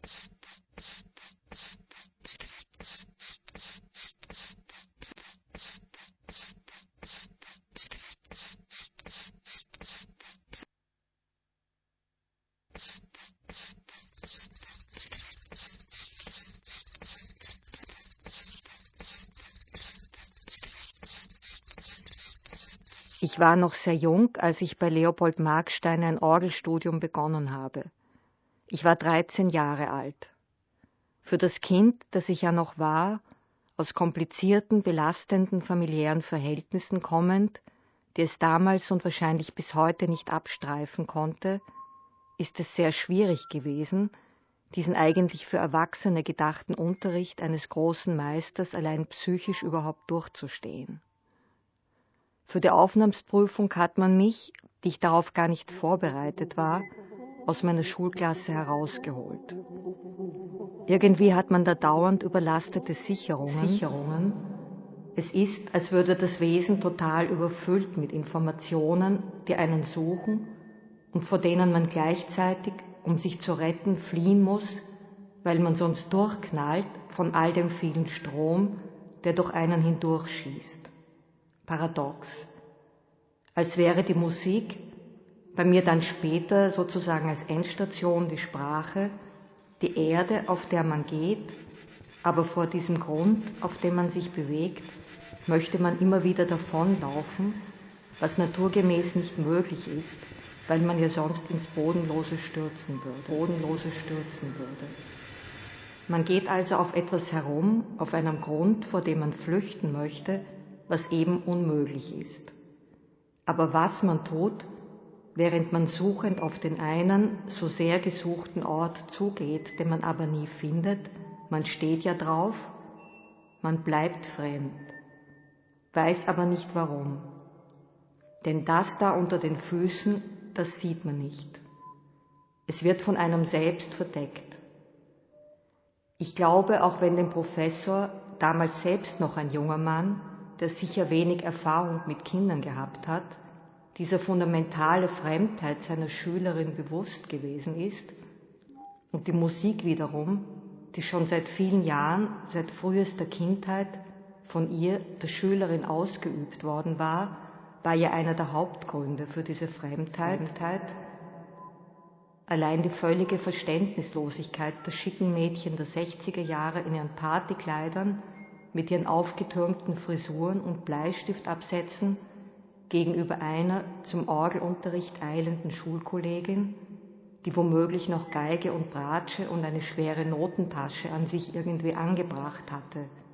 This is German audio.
Ich war noch sehr jung, als ich bei Leopold Markstein ein Orgelstudium begonnen habe. Ich war 13 Jahre alt. Für das Kind, das ich ja noch war, aus komplizierten, belastenden familiären Verhältnissen kommend, die es damals und wahrscheinlich bis heute nicht abstreifen konnte, ist es sehr schwierig gewesen, diesen eigentlich für Erwachsene gedachten Unterricht eines großen Meisters allein psychisch überhaupt durchzustehen. Für die Aufnahmeprüfung hat man mich, die ich darauf gar nicht vorbereitet war, aus meiner Schulklasse herausgeholt. Irgendwie hat man da dauernd überlastete Sicherungen. Es ist, als würde das Wesen total überfüllt mit Informationen, die einen suchen und vor denen man gleichzeitig, um sich zu retten, fliehen muss, weil man sonst durchknallt von all dem vielen Strom, der durch einen hindurchschießt. Paradox. Als wäre die Musik, bei mir dann später sozusagen als Endstation die Sprache, die Erde, auf der man geht, aber vor diesem Grund, auf dem man sich bewegt, möchte man immer wieder davonlaufen, was naturgemäß nicht möglich ist, weil man ja sonst ins Bodenlose stürzen würde. Man geht also auf etwas herum, auf einem Grund, vor dem man flüchten möchte, was eben unmöglich ist. Aber was man tut, während man suchend auf den einen, so sehr gesuchten Ort zugeht, den man aber nie findet, man steht ja drauf, man bleibt fremd, weiß aber nicht warum. Denn das da unter den Füßen, das sieht man nicht. Es wird von einem selbst verdeckt. Ich glaube, auch wenn dem Professor, damals selbst noch ein junger Mann, der sicher wenig Erfahrung mit Kindern gehabt hat, dieser fundamentale Fremdheit seiner Schülerin bewusst gewesen ist und die Musik wiederum, die schon seit vielen Jahren, seit frühester Kindheit von ihr, der Schülerin, ausgeübt worden war ja einer der Hauptgründe für diese Fremdheit. Allein die völlige Verständnislosigkeit der schicken Mädchen der 60er Jahre in ihren Partykleidern mit ihren aufgetürmten Frisuren und Bleistiftabsätzen gegenüber einer zum Orgelunterricht eilenden Schulkollegin, die womöglich noch Geige und Bratsche und eine schwere Notentasche an sich irgendwie angebracht hatte,